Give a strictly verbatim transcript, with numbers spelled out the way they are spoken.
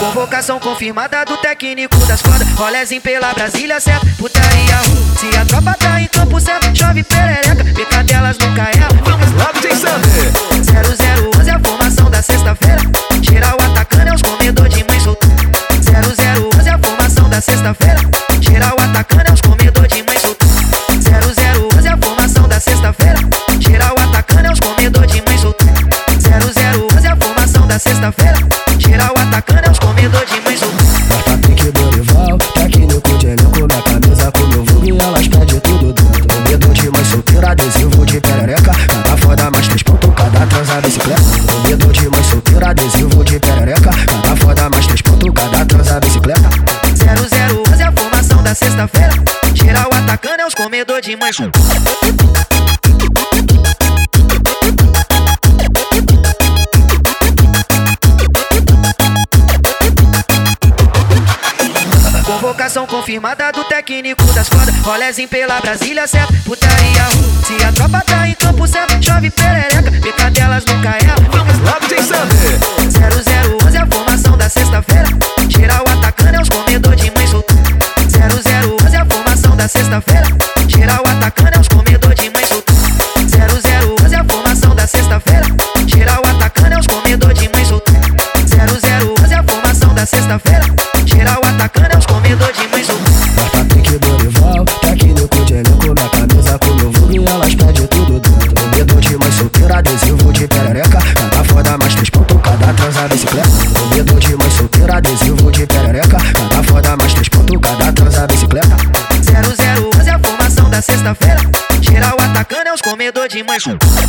Convocação confirmada do técnico das cordas. Rolezinho pela Brasília, certo? Putaria ruim. Se a tropa tá em campo certo, chove perereca. Picadelas nunca erra. Vamos logo, Jay Sander. zero zero onze é a formação da sexta-feira. Geral atacando é os comedor de mãe solteira. zero zero onze é a formação da sexta-feira. Geral atacando é os comedor de mãe solteira. zero zero onze é a formação da sexta-feira. Geral atacando é os comedor de mãe solteira. zero zero onze é a formação da sexta-feira. Geral atacando é os comedor de mãe solteira. Bota pique Dorival, técnico de elenco. Minha camisa com meu vulgo e elas pedem tudo dentro. Comedor de mãe solteira, adesivo de perereca. Cada foda mais três pontos, cada transa bicicleta. Comedor de mãe solteira, adesivo de perereca. Cada foda mais três pontos, cada transa bicicleta. zero zero onze é a formação da sexta-feira. Geral atacando é os comedor de mãe solteira. Convocação confirmada do técnico das cordas. Rolezinho pela Brasília, certo? Putaria ruim. Se a tropa tá em campo certo, chove perereca. Picadelas nunca erra. Vamos logo, Jay Sander. zero zero onze é a formação da sexta-feira. Geral atacando é os comedor de mãe solteira. zero zero onze é a formação da sexta-feira. Geral atacando é os comedor de mãe solteira. zero zero onze é a formação da sexta-feira. Geral atacando é os comedor de mãe solteira. zero zero onze é a formação da sexta-feira. Geral atacando é os comedor de mãe solteira. Bota pique Dorival, técnico de elenco. Minha camisa com meu vulgo e elas pedem tudo dentro. Comedor de mãe solteira, adesivo de perereca. Cada foda mais três pontos, cada transa bicicleta. Comedor de mãe solteira, adesivo de perereca. Cada foda mais três pontos, cada transa bicicleta. zero zero onze é a formação da sexta-feira. Geral atacando é os comedor de mãe solteira.